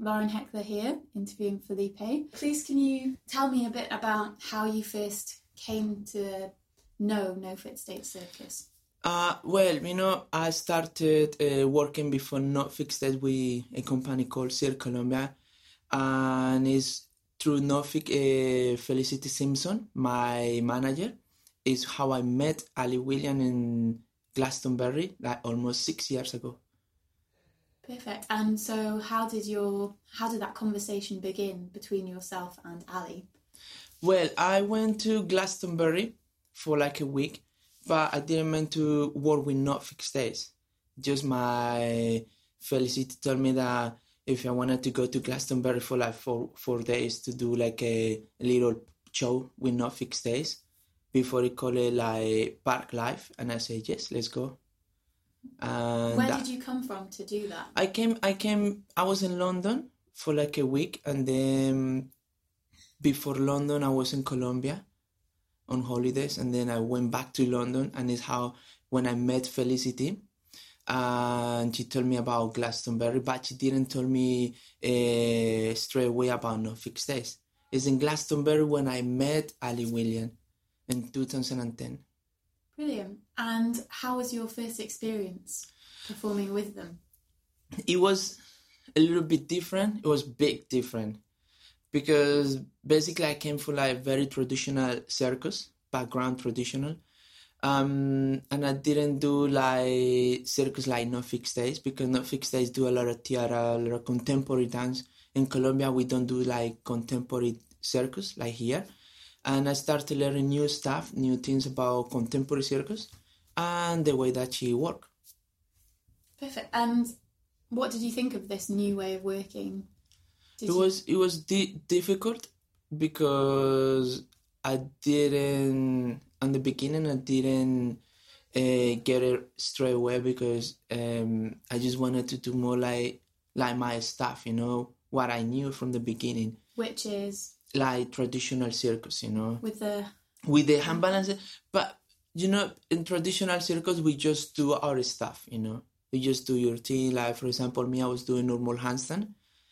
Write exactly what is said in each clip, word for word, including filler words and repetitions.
Lauren Heckler here, interviewing Felipe. Please can you tell me a bit about how you first came to know No Fit State Circus? Uh, well, you know, I started uh, working before Not Fixed State with a company called Cirque Colombia, and it's through Not Fix, uh, Felicity Simpson, my manager, is how I met Ali William in Glastonbury, like almost six years ago. Perfect. And so how did your how did that conversation begin between yourself and Ali? Well, I went to Glastonbury for like a week, but I didn't mean to work with Not Fixed Days. Just my Felicity told me that if I wanted to go to Glastonbury for like four four days to do like a little show with Not Fixed Days before he called it like Park Life, and I said yes, let's go. And where did you come from to do that? I came, I came, I was in London for like a week, and then before London, I was in Colombia on holidays, and then I went back to London, and it's how when I met Felicity, and she told me about Glastonbury, but she didn't tell me uh, straight away about No Fixed Days. It's in Glastonbury when I met Ali William in two thousand ten. Brilliant. And how was your first experience performing with them? It was a little bit different. It was big different because basically I came from like very traditional circus background, traditional, um, and I didn't do like circus like No Fixed Days because No Fixed Days do a lot of theater, a lot of contemporary dance. In Colombia, we don't do like contemporary circus like here. And I started learning new stuff, new things about contemporary circus and the way that she worked. Perfect. And what did you think of this new way of working? Did it you... was it was di- difficult because I didn't, in the beginning, I didn't uh, get it straight away because um, I just wanted to do more like like my stuff, you know, what I knew from the beginning. Which is? Like traditional circus, you know. With the... With the hand balance. But, you know, in traditional circus, we just do our stuff, you know. You just do your thing. Like, for example, me, I was doing normal handstand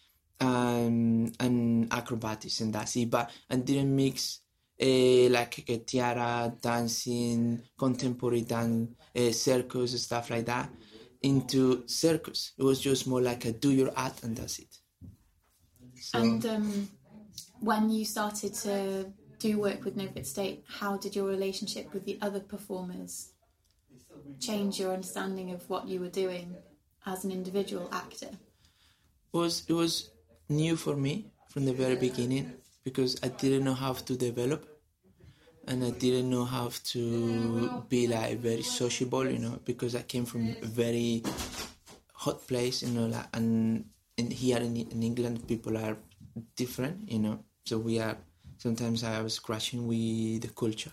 um, and acrobatics, and that's it. But I didn't mix uh, like a tiara, dancing, contemporary dance, uh, circus, stuff like that into circus. It was just more like a do your art and that's it. So, and um, when you started to do work with No Fit State, how did your relationship with the other performers change your understanding of what you were doing as an individual actor? It was it was new for me from the very beginning because I didn't know how to develop and I didn't know how to be like very sociable, you know, because I came from a very hot place, you know, like, and, and here in, in England people are different, you know, so we are, sometimes I was crashing with the culture.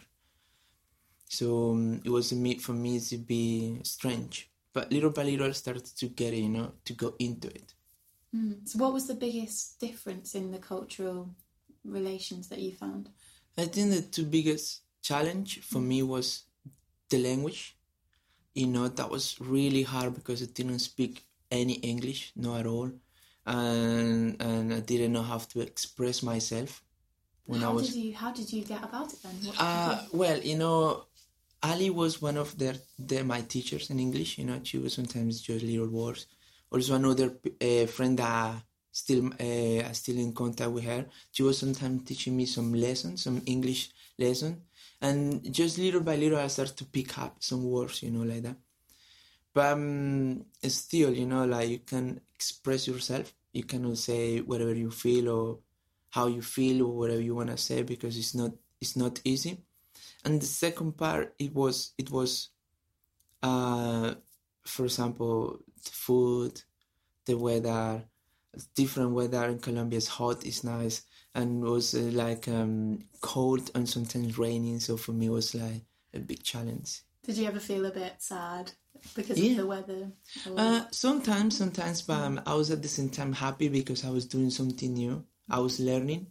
So um, it was a me, for me to be strange, but little by little I started to get it, you know, to go into it. Mm. So what was the biggest difference in the cultural relations that you found? I think the two biggest challenge for me was the language. You know, that was really hard because I didn't speak any English, not at all. And and I didn't know how to express myself when how I was... Did you, how did you get about it then? What uh, you well, you know, Ali was one of their, their my teachers in English. You know, she was sometimes just little words. Also another uh, friend that still uh, still in contact with her. She was sometimes teaching me some lessons, some English lesson, and just little by little I started to pick up some words, you know, like that. But um, still, you know, like you can express yourself. You cannot say whatever you feel or how you feel or whatever you want to say because it's not it's not easy. And the second part, it was it was, uh, for example, the food, the weather. Different weather in Colombia is hot, it's nice, and it was uh, like um, cold and sometimes raining. So for me, it was like a big challenge. Did you ever feel a bit sad because yeah. of the weather? Uh, sometimes, sometimes, but um, I was at the same time happy because I was doing something new. I was learning,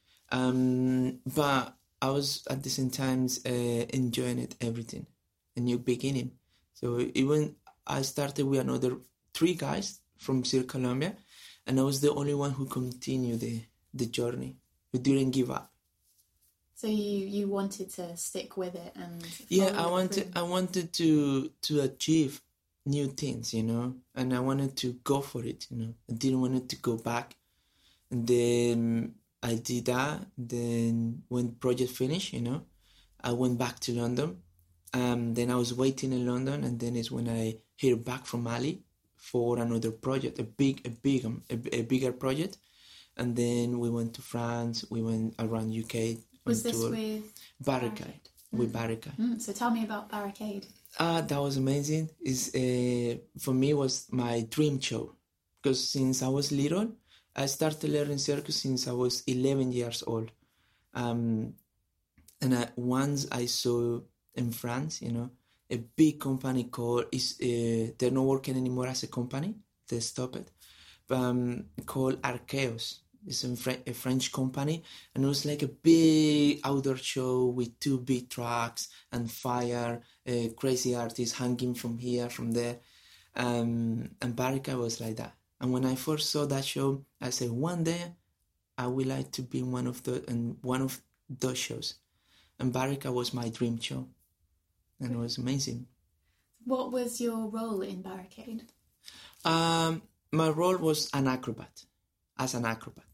um, but I was at the same time uh, enjoying it, everything, a new beginning. So even I started with another three guys from Cirque Colombia. and I was the only one who continued the, the journey, who didn't give up. So you, you wanted to stick with it and yeah, I wanted through. I wanted to to achieve new things, you know, and I wanted to go for it, you know. I didn't want it to go back, and then I did that. Then when the project finished, you know, I went back to London. Um, then I was waiting in London, and then is when I heard back from Ali for another project, a big, a big, a, a bigger project, and then we went to France. We went around U K. Was this tour. with Barricade? Barricade? With Mm. Barricade. Mm. So tell me about Barricade. Ah, uh, that was amazing. It's, uh, for me, it was my dream show. Because since I was little, I started learning circus since I was eleven years old. Um, and I, once I saw in France, you know, a big company called, is uh, they're not working anymore as a company. They stopped it. Um, called Archeos. It's a, Fre- a French company, and it was like a big outdoor show with two big trucks and fire, uh, crazy artists hanging from here, from there. Um, and Barricade was like that. And when I first saw that show, I said, one day I would like to be in one of the in one of those shows. And Barricade was my dream show, and it was amazing. What was your role in Barricade? Um, my role was an acrobat, as an acrobat.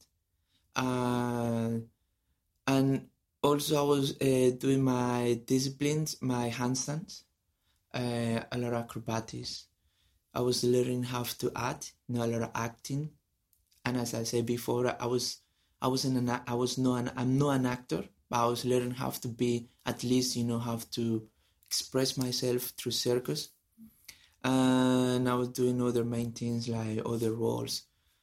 Uh, and also I was uh, doing my disciplines, my handstands, uh, a lot of acrobatics. I was learning how to act, you know, a lot of acting. And as I said before, I was, I wasn't an, I was not an, I'm not an actor, but I was learning how to be, at least, you know, how to express myself through circus. And I was doing other main things like other roles.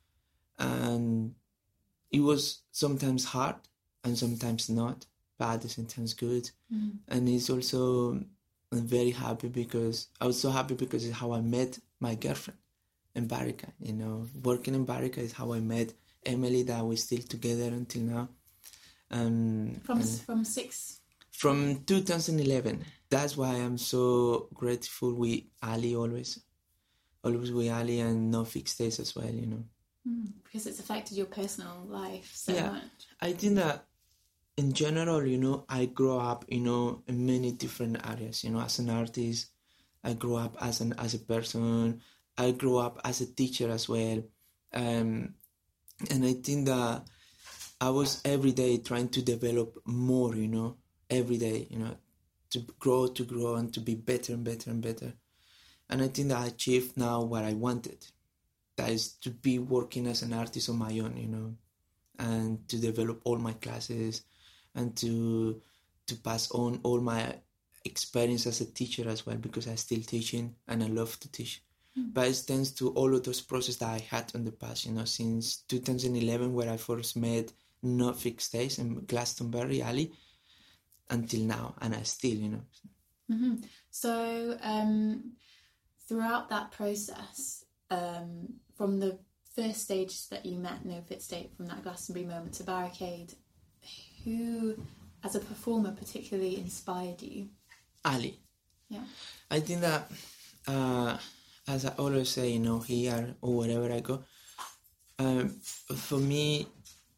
And it was sometimes hard and sometimes not, but at the same time good. Mm. And it's also, I'm very happy because, I was so happy because it's how I met my girlfriend in Barricade. You know, working in Barricade is how I met Emily, that we're still together until now. Um, from from six? From two thousand eleven. That's why I'm so grateful with Ali always. Always with Ali, and no fixed days as well, you know. Mm, because it's affected your personal life so yeah, much. I think that in general, you know, I grew up, you know, in many different areas. You know, as an artist, I grew up as an as a person. I grew up as a teacher as well. Um, and I think that I was every day trying to develop more, you know, every day, you know, to grow, to grow, and to be better and better and better. And I think that I achieved now what I wanted. That is to be working as an artist on my own, you know, and to develop all my classes and to to pass on all my experience as a teacher as well, because I'm still teaching and I love to teach. Mm. But it's thanks to all of those processes that I had in the past, you know, since two thousand eleven, where I first met No Fixed Days in Glastonbury, Ali, until now, and I still, you know. Mm-hmm. So um, throughout that process, um, from the first stage that you met No Fit State, from that Glastonbury moment to Barricade, who, as a performer, particularly inspired you? Ali. Yeah. I think that, uh, as I always say, you know, here or wherever I go, um, for me,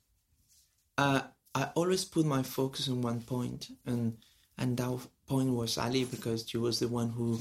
uh, I always put my focus on one point, and and that point was Ali, because she was the one who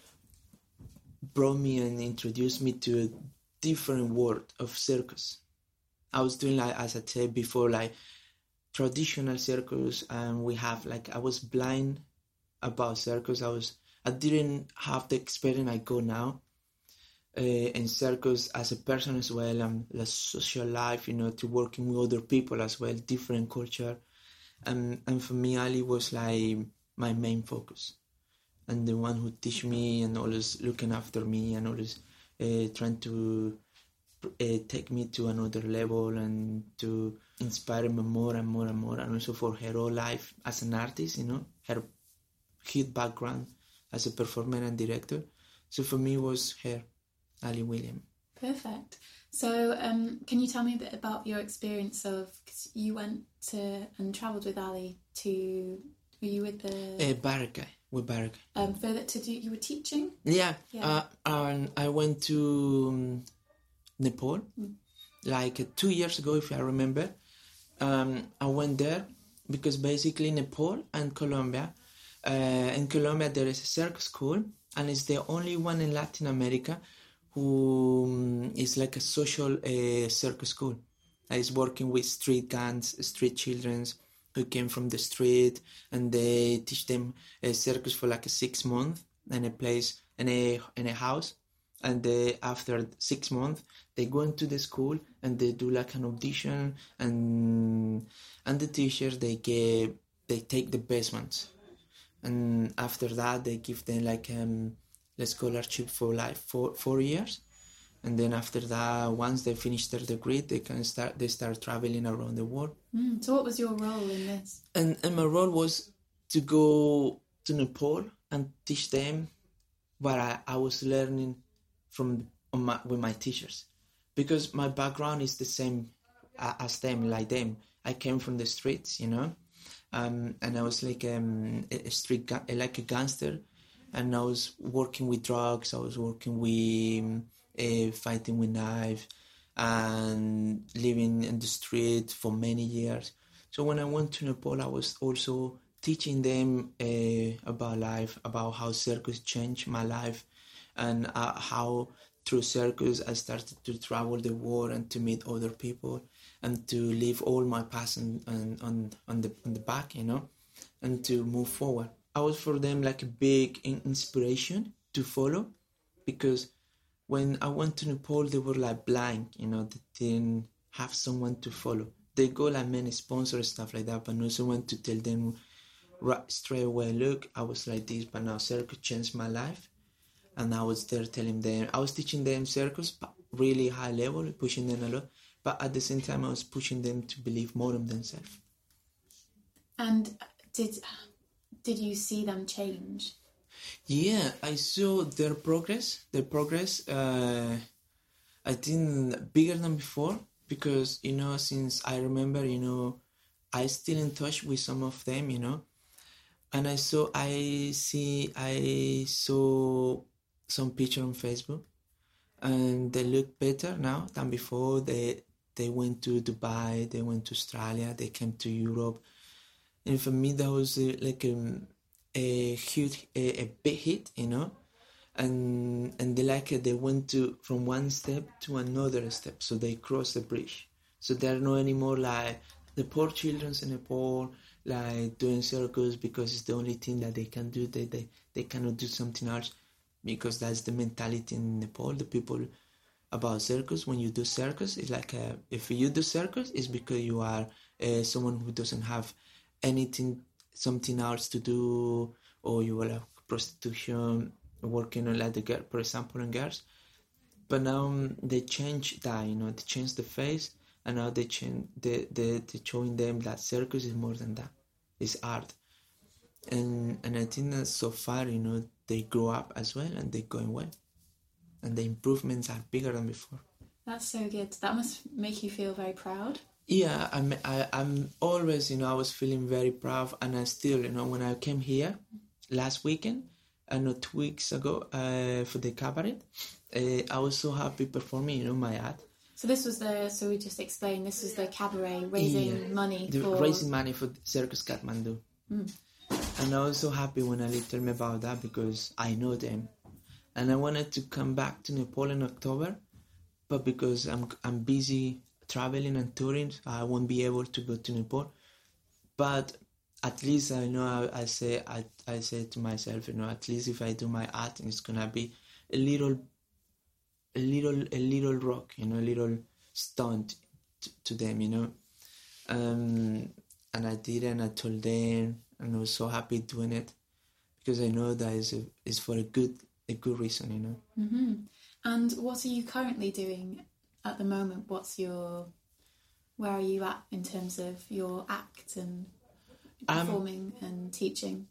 brought me and introduced me to a different world of circus. I was doing, like, as I said before, like traditional circus, and we have, like, I was blind about circus. I was, I didn't have the experience I go now uh, in circus as a person as well, and the social life, you know, to working with other people as well, different culture. And, and for me, Ali was like my main focus, and the one who teach me and always looking after me and always uh, trying to uh, take me to another level and to inspire me more and more and more, and also for her whole life as an artist, you know, her huge background as a performer and director. So for me, it was her, Ali William. Perfect. So um, can you tell me a bit about your experience of, because you went to and travelled with Ali to, were you with the... Uh, Barricade, with Barricade. Um, further to do, you were teaching? Yeah, yeah. Uh, and I went to um, Nepal, mm. like uh, two years ago, if I remember, um, I went there because basically Nepal and Colombia, uh, in Colombia there is a circus school, and it's the only one in Latin America who um, is like a social uh, circus school. Is working with street gangs, street children who came from the street, and they teach them a circus for like a six months in a place in a in a house, and they, after six months they go into the school and they do like an audition, and and the teachers they get they take the best ones, and after that they give them like um a scholarship for like four four years. And then after that, once they finish their degree, they can start. They start traveling around the world. Mm, so, what was your role in this? And, and my role was to go to Nepal and teach them what I, I was learning from on my, with my teachers, because my background is the same uh, as them, like them. I came from the streets, you know, um, and I was like um, a street, ga- like a gangster, and I was working with drugs. I was working with. Uh, fighting with knives and living in the street for many years. So when I went to Nepal, I was also teaching them uh, about life, about how circus changed my life, and uh, how through circus I started to travel the world and to meet other people and to leave all my past on, on, on, on, the, on the back, you know, and to move forward. I was for them like a big inspiration to follow, because when I went to Nepal, they were like blind, you know, they didn't have someone to follow. They go like many sponsors, stuff like that, but no someone to tell them right straight away, look, I was like this, but now circus changed my life. And I was there telling them, I was teaching them circus, but really high level, pushing them a lot. But at the same time, I was pushing them to believe more in themselves. And did did you see them change? Yeah, I saw their progress. Their progress, uh, I think, bigger than before, because, you know, since I remember, you know, I still in touch with some of them, you know, and I saw, I see, I saw some picture on Facebook, and they look better now than before. They they went to Dubai, they went to Australia, they came to Europe, and for me that was uh, like a. a huge, a, a big hit, you know, and and they like it, they went to from one step to another step, so they crossed the bridge. So they're not anymore like the poor children in Nepal, like doing circus because it's the only thing that they can do. They they they cannot do something else, because that's the mentality in Nepal. The people about circus, when you do circus, it's like a, if you do circus, it's because you are uh, someone who doesn't have anything. Something else to do, or you will have prostitution, working on like the girl, for example, on girls. But now um, they change that, you know, they change the face, and now they change, they they they showing them that circus is more than that, it's art, and and I think that so far, you know, they grow up as well, and they're going well, and the improvements are bigger than before. That's so good. That must make you feel very proud. Yeah, I'm, I, I'm always, you know, I was feeling very proud, and I still, you know, when I came here last weekend, I know two weeks ago uh, for the cabaret, uh, I was so happy performing, you know, my art. So this was the, so we just explained, this was the cabaret raising yeah, money the, for... Raising money for Circus Kathmandu. Mm. And I was so happy when Ali told me about that, because I know them. And I wanted to come back to Nepal in October, but because I'm I'm busy traveling and touring, I won't be able to go to Nepal. But at least I know, I, I say I, I say to myself, you know, at least if I do my art, it's gonna be a little a little a little rock, you know, a little stunt to, to them, you know. Um and I did, and I told them, and I was so happy doing it, because I know that is is for a good a good reason, you know. Mm-hmm. And what are you currently doing at the moment? What's your, where are you at in terms of your act and performing um, and teaching?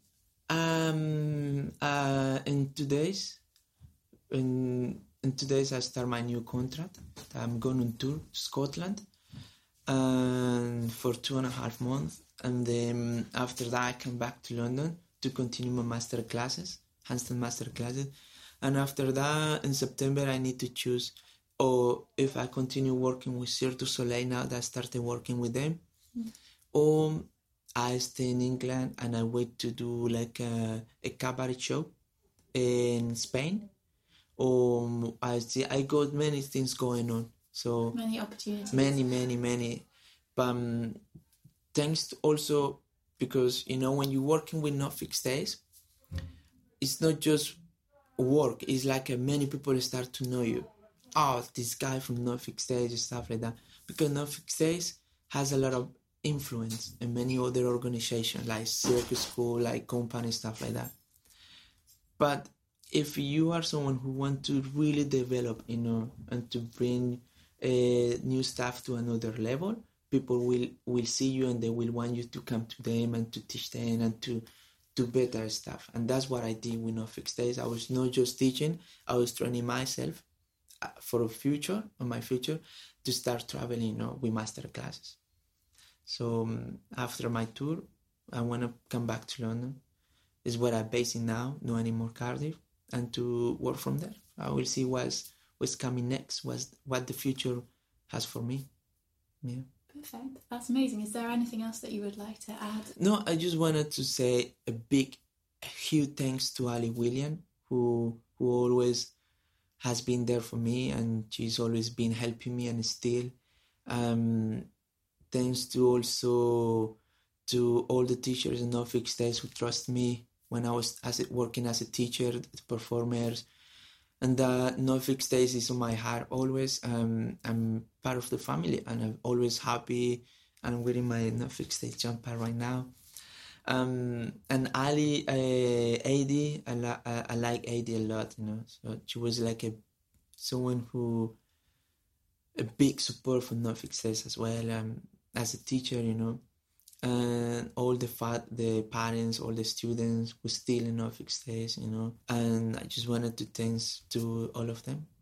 Um, uh, in two days, in in two days I start my new contract. I'm going on tour to Scotland, and for two and a half months, and then after that I come back to London to continue my master classes, handstand master classes, and after that in September I need to choose or if I continue working with Cirque du Soleil now that I started working with them, mm. or I stay in England and I wait to do like a, a cabaret show in Spain, or I see I got many things going on. So many opportunities. Many, many, many. But um, thanks to also because, you know, when you're working with No Fixed Days, it's not just work. It's like uh, many people start to know you. Oh, this guy from No Fixed Days and stuff like that. Because No Fixed Days has a lot of influence in many other organizations like Circus School, like company, stuff like that. But if you are someone who wants to really develop, you know, and to bring uh, new stuff to another level, people will, will see you and they will want you to come to them and to teach them and to do better stuff. And that's what I did with No Fixed Days. I was not just teaching, I was training myself for a future, on my future, to start traveling, you know, with master classes. So um, after my tour, I want to come back to London. Is where I'm basing now, no anymore Cardiff, and to work from there. I will see what's what's coming next, what's, what the future has for me. Yeah. Perfect. That's amazing. Is there anything else that you would like to add? No, I just wanted to say a big, a huge thanks to Ali William, who who always has been there for me, and she's always been helping me, and still. Um, thanks to also to all the teachers in No Fixed Days who trust me when I was as it, working as a teacher, the performers, and uh, No Fixed Days is on my heart always. Um, I'm part of the family, and I'm always happy. And I'm wearing my No Fixed Days jumper right now. Um, and Ali, uh, Adi, I, li- I, I like Adi a lot, you know. So she was like a someone who a big support for No Fixed Days as well. Um, as a teacher, you know. And all the fa- the parents, all the students were still in No Fixed Days, you know. And I just wanted to thanks to all of them.